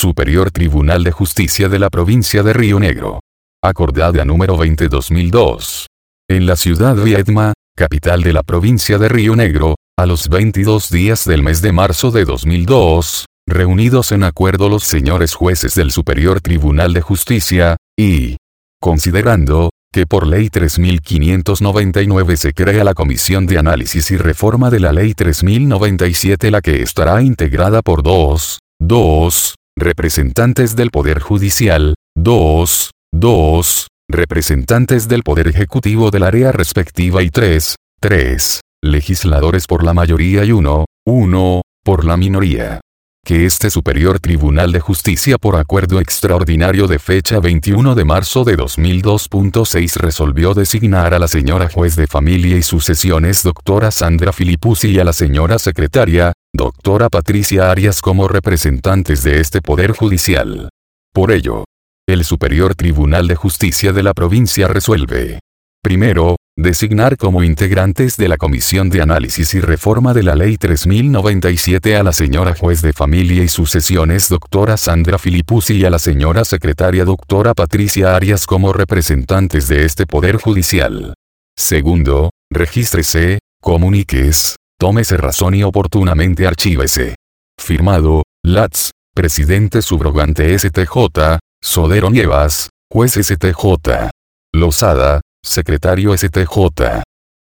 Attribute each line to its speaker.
Speaker 1: Superior Tribunal de Justicia de la Provincia de Río Negro. Acordada número 20/2002. En la ciudad Viedma, capital de la provincia de Río Negro, a los 22 días del mes de marzo de 2002, reunidos en acuerdo los señores jueces del Superior Tribunal de Justicia, y considerando que por Ley 3599 se crea la Comisión de Análisis y Reforma de la Ley 3097, la que estará integrada por dos representantes del Poder Judicial, dos representantes del Poder Ejecutivo del área respectiva y tres legisladores por la mayoría y uno por la minoría. Que este Superior Tribunal de Justicia por acuerdo extraordinario de fecha 21 de marzo de 2002.6 resolvió designar a la señora juez de familia y sucesiones doctora Sandra Filipuzzi y a la señora secretaria, doctora Patricia Arias como representantes de este Poder Judicial. Por ello, el Superior Tribunal de Justicia de la provincia resuelve: primero, designar como integrantes de la Comisión de Análisis y Reforma de la Ley 3097 a la señora juez de familia y sucesiones doctora Sandra Filipuzzi y a la señora secretaria doctora Patricia Arias como representantes de este Poder Judicial. Segundo, regístrese, comuníquese, tómese razón y oportunamente archívese. Firmado, Latz, Presidente Subrogante STJ, Sodero Nievas, Juez STJ. Lozada, Secretario STJ.